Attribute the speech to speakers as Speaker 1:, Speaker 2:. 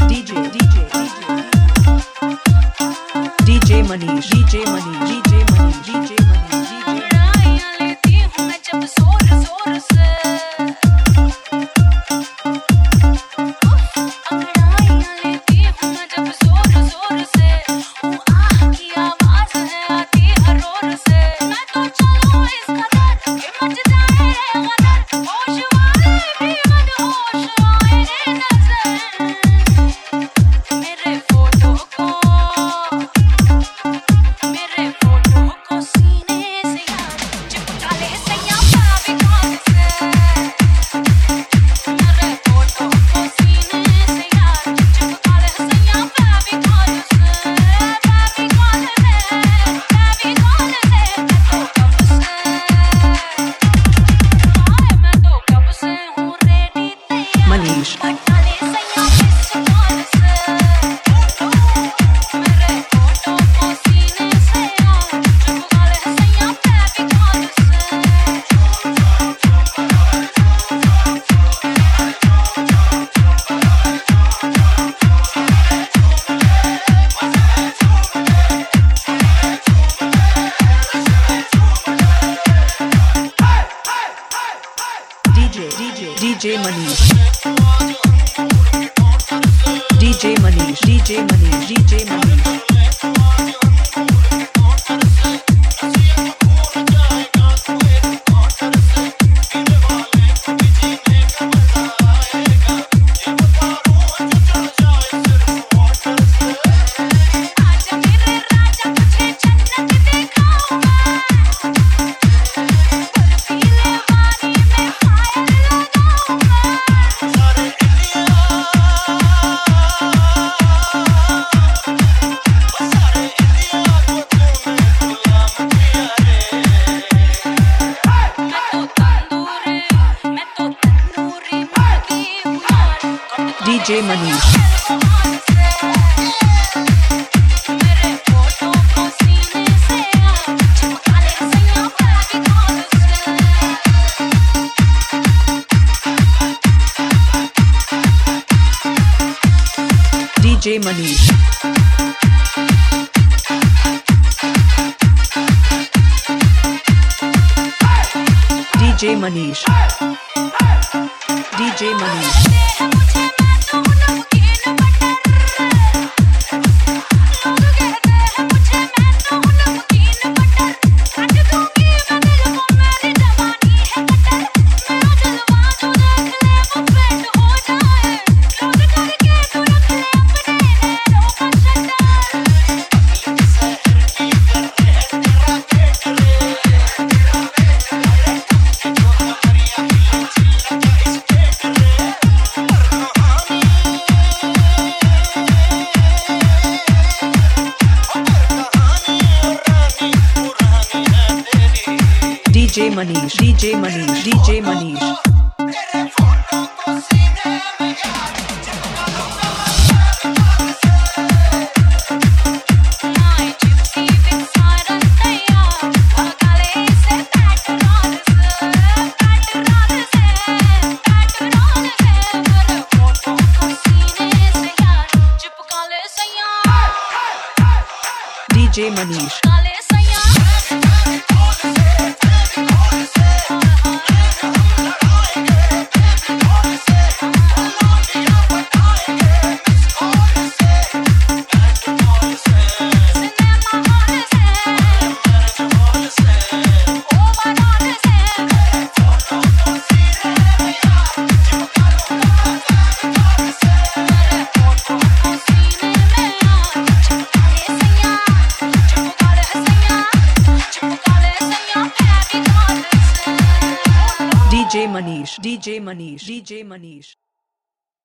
Speaker 1: DJ Manish, DJ Manish, DJ Manish, DJ Manish,
Speaker 2: अंगड़ाइयाँ लेती हूँ मैं जब जोर जोर से, अंगड़ाइयाँ लेती हूँ मैं जब जोर जोर से, वो आह की आवाज़ है आती हर ओर से, मैं तो चलूँ इस कदर कि मच जाए रे गदर, होश वाले भी मदहोश आए रे नज़र, मेरे फोटो को सीने से यार चिपका ले सैया फेविकॉल से, मेरे फोटो को सीने से यार चिपका ले सैया फेविकॉल से, फेविकॉल से मैं तो कब से हूँ रेडी तैयार,
Speaker 1: Manish,
Speaker 2: हटा ले सैया इस कॉल से, मेरे फोटो को सीने से यार चिपका ले सैया फेविकॉल से।
Speaker 1: DJ Manish, DJ Manish, DJ Manish, DJ Manish.
Speaker 2: आजा मेरे राजा तुझे जन्नत दिखाऊंगा, बर्फीले पानी में फायर लगाऊंगा, मैं तो तंदूरी मुर्गी हूँ यार,
Speaker 1: DJ Manish,
Speaker 2: मेरे फोटो को सीने से यार चिपका ले सैया फेविकॉल से।
Speaker 1: DJ Manish, DJ Manish, DJ Manish.
Speaker 2: मुझे मैं तो नमकीन बटर, लोग कहते हैं मुझे मैं तो नमकीन बटर, काट दूंगी मैं दिल को मेरी जवानी है कटर, मेरा जलवा जो देख ले वो ट्रेंड हो जाए, लोड करके तू रख ले अपने नैनों का
Speaker 1: DJ Manish, DJ Manish, DJ Manish.
Speaker 2: My gypsy with siren तैयार, भगा ले इसे पेट्रोल से, पेट्रोल से, मेरे फोटो को सीने से यार चिपका ले सैया,
Speaker 1: DJ Manish,
Speaker 2: चिपका ले सैया।
Speaker 1: DJ Manish, DJ Manish, DJ Manish.